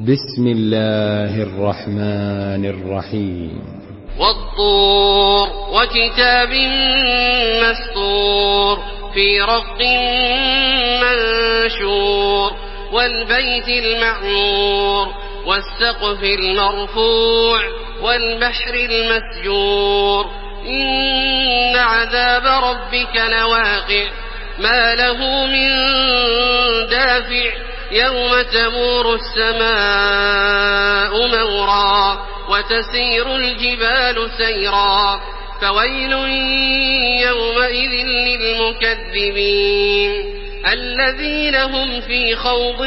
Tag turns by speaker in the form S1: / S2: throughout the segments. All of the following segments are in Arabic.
S1: بسم الله الرحمن الرحيم.
S2: والطور وكتاب مسطور في رق منشور والبيت المعمور والسقف المرفوع والبحر المسجور إن عذاب ربك لواقع ما له من دافع يوم تمور السماء مورا وتسير الجبال سيرا فويل يومئذ للمكذبين الذين هم في خوض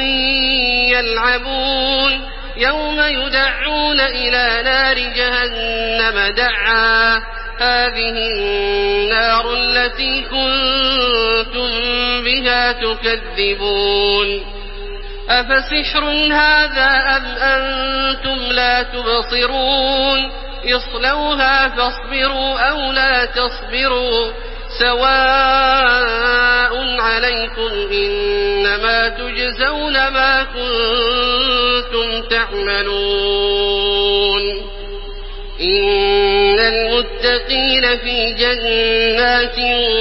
S2: يلعبون يوم يدعون إلى نار جهنم دعا هذه النار التي كنتم بها تكذبون أفسحر هذا أم أنتم لا تبصرون اصلوها فاصبروا أو لا تصبروا سواء عليكم إنما تجزون ما كنتم تعملون إن المتقين في جنات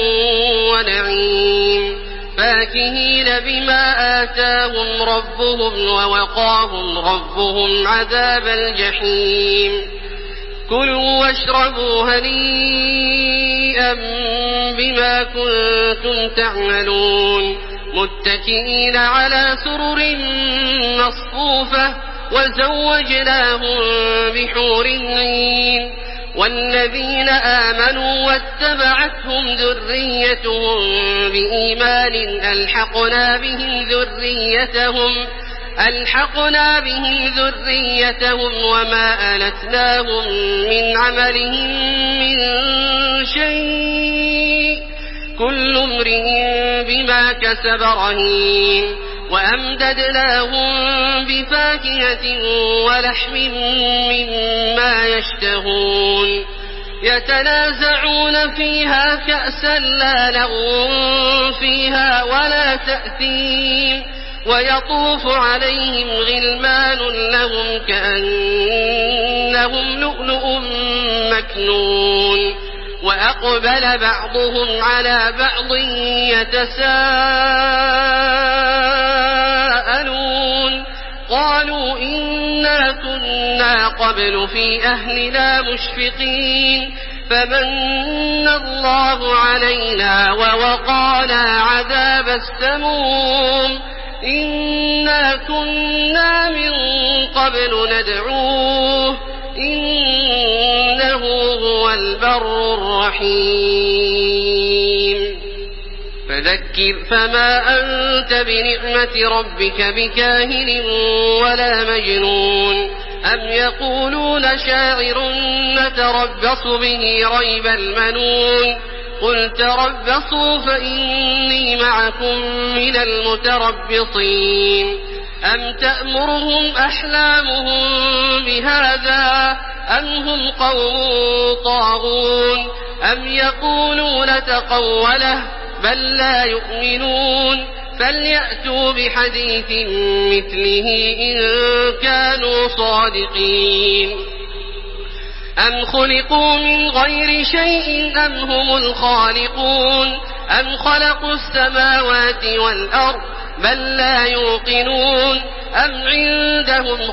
S2: ونعيم فاكهين بما آتاهم ربهم ووقاهم ربهم عذاب الجحيم كلوا واشربوا هنيئا بما كنتم تعملون متكئين على سرر مصفوفة وزوجناهم بحور عين والذين آمنوا واتبعتهم ذريتهم بإيمان ألحقنا بهم ذريتهم وما ألتناهم من عملهم من شيء كل امرئ بما كسب رهين وأمددناهم بفاكهة ولحم مما يشتهون يتنازعون فيها كأسا لا لغو فيها ولا تأثيم ويطوف عليهم غلمان لهم كأنهم لؤلؤ مكنون وأقبل بعضهم على بعض يتساءلون قالوا إنا كنا قبل في أهلنا مشفقين فمن الله علينا ووقانا عذاب السموم إنا كنا من قبل ندعوه إنه هو البر الرحيم فذكر فما أنت بنعمة ربك بكاهن ولا مجنون أم يقولون شاعر نتربص به ريب المنون قل تربصوا فإني معكم من المتربصين أم تأمرهم أحلامهم بهذا أم هم قوم طاغون أم يقولون تقوله بل لا يؤمنون فليأتوا بحديث مثله إن كانوا صادقين أم خلقوا من غير شيء أم هم الخالقون أم خلقوا السماوات والأرض بل لا يوقنون أم عندهم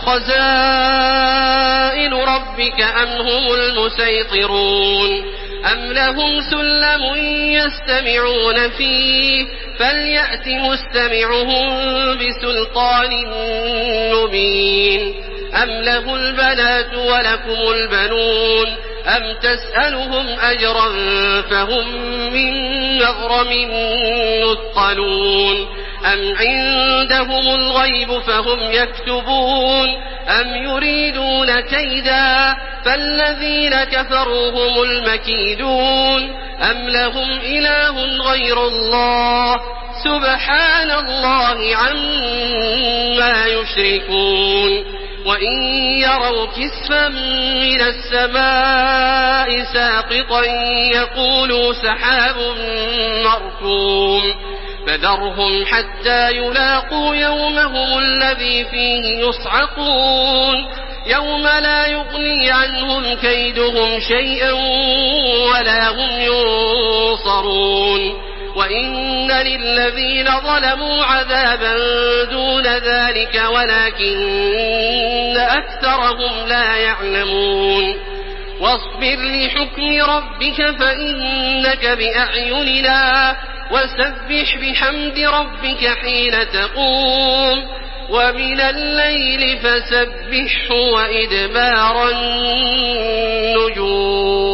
S2: خزائن ربك أم هم المسيطرون أم لهم سلم يستمعون فيه فليأت مستمعهم بسلطان مبين أم له البنات ولكم البنون أم تسألهم أجرا فهم من مغرم مثقلون أم عندهم الغيب فهم يكتبون أم يريدون كيدا فالذين كفروا هم المكيدون أم لهم إله غير الله سبحان الله عما يشركون وإن يروا كسفا من السماء ساقطا يقولوا سحاب مركوم فذرهم حتى يلاقوا يومهم الذي فيه يصعقون يوم لا يغني عنهم كيدهم شيئا ولا هم ينصرون وإن للذين ظلموا عذابا دون ذلك ولكن أكثرهم لا يعلمون واصبر لحكم ربك فإنك بأعيننا وسبح بحمد ربك حين تقوم ومن الليل فسبحه وإدبار النجوم